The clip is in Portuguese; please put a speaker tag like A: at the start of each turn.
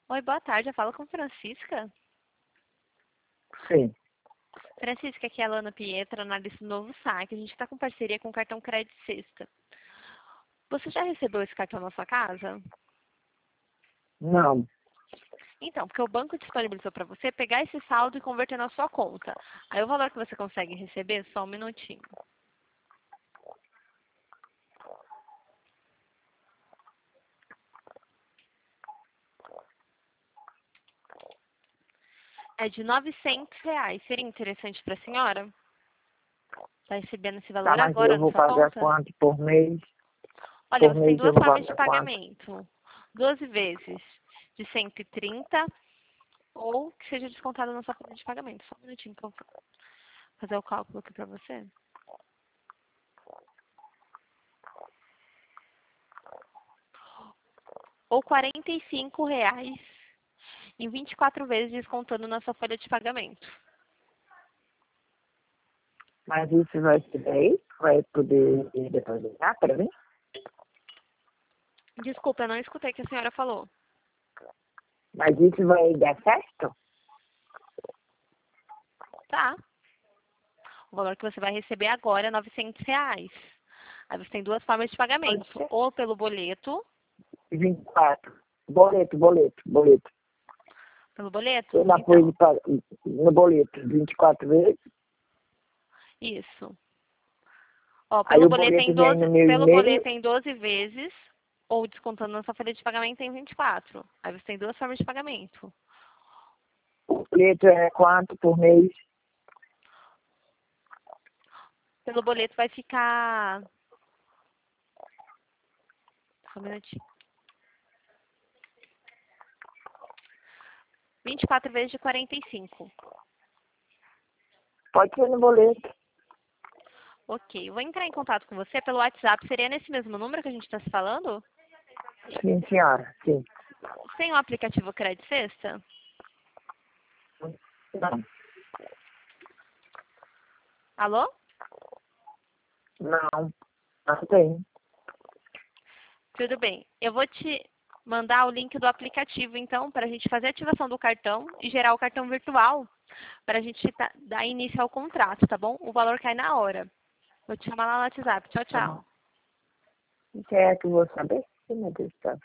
A: Oi, boa tarde. Eu falo com Francisca.
B: Sim.
A: Francisca, aqui é a Lana Pietra, analista do Novo Saque. A gente está com parceria com o cartão Crédito Sexta. Você já recebeu esse cartão na sua casa?
B: Não.
A: Então, porque o banco disponibilizou para você pegar esse saldo e converter na sua conta. Aí o valor que você consegue receber, só um minutinho. É de R$ 900. Seria interessante para a senhora? Está recebendo esse
B: Tá,
A: valor
B: mas
A: agora
B: eu
A: na
B: vou
A: sua
B: pagar
A: conta?
B: quanto por mês?
A: Olha,
B: Por
A: você tem
B: mês eu
A: duas
B: vou
A: formas de
B: pagar quanto?
A: pagamento. 12 vezes de 130 ou que seja descontado na sua folha de pagamento. Só um minutinho que eu vou fazer o cálculo aqui para você. Ou R$ 45 em 24 vezes descontando na sua folha de pagamento.
B: Mas isso vai ser daí? Vai poder depositar para mim?
A: Desculpa, eu não escutei o que a senhora falou.
B: Mas isso vai dar certo?
A: Tá. O valor que você vai receber agora é R$ 900. Aí você tem duas formas de
B: Pode
A: pagamento.
B: ser.
A: Ou pelo boleto.
B: 24. Boleto.
A: Pelo boleto?
B: Eu apoio
A: Então,
B: no boleto, 24 vezes.
A: isso. Ó,
B: Aí o boleto vem no meu
A: pelo
B: e-mail.
A: boleto em 12 vezes, ou descontando na sua folha de pagamento em 24. Aí você tem duas formas de pagamento.
B: O boleto é quanto por mês?
A: Pelo boleto vai ficar... Só um minutinho. 24 vezes de 45.
B: Pode ser no boleto.
A: Ok, eu vou entrar em contato com você pelo WhatsApp. Seria nesse mesmo número que a gente está se falando?
B: Sim, senhora. Sim.
A: Tem o aplicativo Crédito Sexta?
B: Não.
A: Alô?
B: Não. Não tem.
A: Tudo bem. Eu vou te mandar o link do aplicativo, então, para a gente fazer a ativação do cartão e gerar o cartão virtual, para a gente dar início ao contrato, tá bom? O valor cai na hora. Vou te chamar lá no WhatsApp. Tchau,
B: Tá bom.
A: tchau.
B: O que é que eu vou saber? Meu Deus do céu.